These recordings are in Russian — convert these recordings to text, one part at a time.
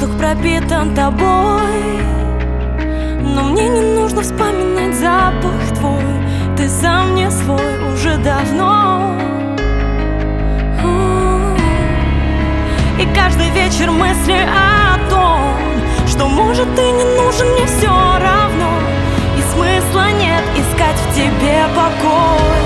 Воздух пропитан тобой, но мне не нужно вспоминать запах твой. Ты сам не свой уже давно. И каждый вечер мысли о том, что может ты не нужен, мне все равно. И смысла нет искать в тебе покой.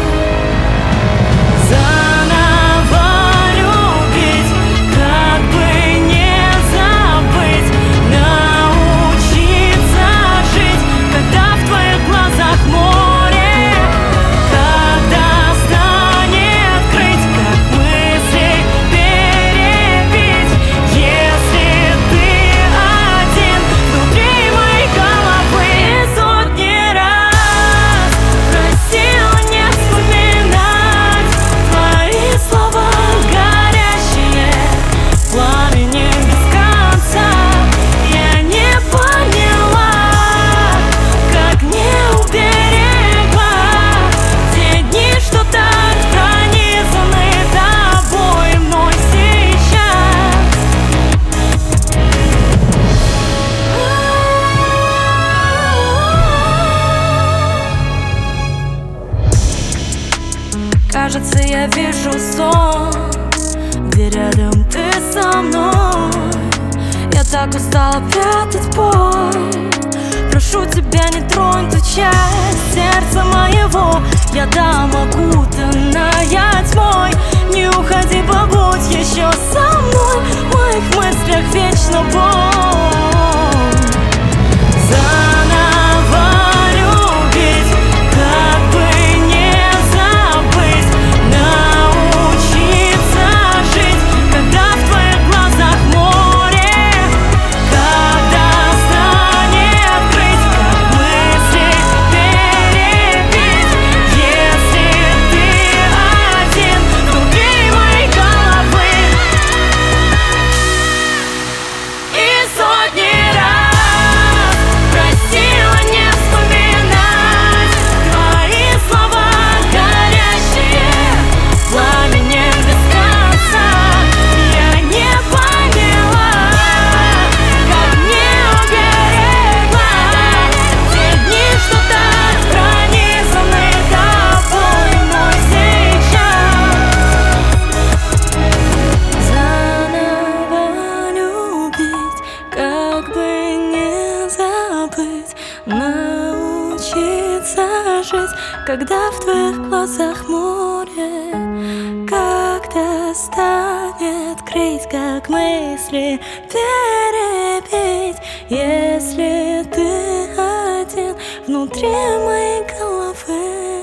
Заново любить, как бы не забыть, научиться жить, когда в твоих глазах море, когда станет крыть, как мысли перебить, если ты один внутри моей головы. И сотни раз просила не вспоминать твои слова горящие пламенем без конца. Я не поняла, как не уберегла те дни, что так пронизаны тобой, мной сейчас. Кажется, я вижу сон, где рядом ты со мной. Я так устала прятать боль. Прошу тебя, не тронь ту часть сердца моего. Я там окутанная тьмой. Не уходи, побудь еще со мной. В моих мыслях вечно боль. Заново любить, как бы не забыть, научиться жить, когда в твоих глазах море, когда станет крыть, как мысли перебить, если ты один внутри моей головы. И сотни раз просила не вспоминать твои слова горящие пламенем без конца. Я не поняла, как не уберегла те дни, что так пронизаны тобой, мой сейчас. Заново любить, как бы не забыть, научиться жить, когда в твоих глазах море, когда станет крыть, как мысли перебить, если ты один внутри моей головы.